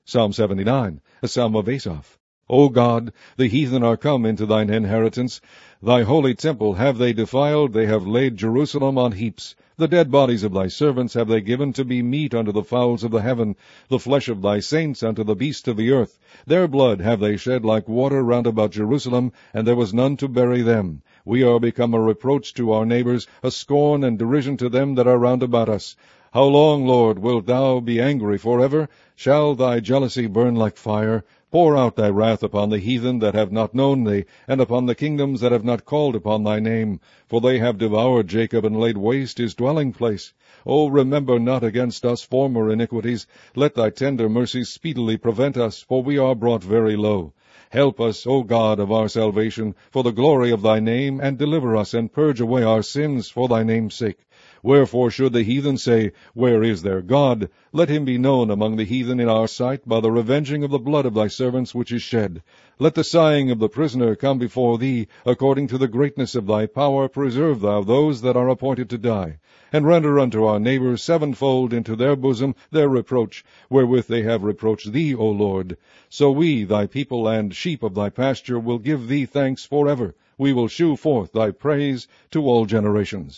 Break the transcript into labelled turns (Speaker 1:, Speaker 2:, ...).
Speaker 1: Psalm 79, a psalm of Asaph. O God, the heathen are come into thine inheritance. Thy holy temple have they defiled, they have laid Jerusalem on heaps. The dead bodies of thy servants have they given to be meat unto the fowls of the heaven, the flesh of thy saints unto the beasts of the earth. Their blood have they shed like water round about Jerusalem, and there was none to bury them. We are become a reproach to our neighbors, a scorn and derision to them that are round about us. How long, Lord, wilt thou be angry forever? Shall thy jealousy burn like fire? Pour out thy wrath upon the heathen that have not known thee, and upon the kingdoms that have not called upon thy name. For they have devoured Jacob, and laid waste his dwelling place. O remember not against us former iniquities. Let thy tender mercies speedily prevent us, for we are brought very low. Help us, O God of our salvation, for the glory of thy name, and deliver us, and purge away our sins for thy name's sake. Wherefore should the heathen say, Where is their God? Let him be known among the heathen in our sight by the revenging of the blood of thy servants which is shed. Let the sighing of the prisoner come before thee. According to the greatness of thy power, preserve thou those that are appointed to die. And render unto our neighbors sevenfold into their bosom their reproach, wherewith they have reproached thee, O Lord. So we, thy people and sheep of thy pasture, will give thee thanks forever. We will shew forth thy praise to all generations.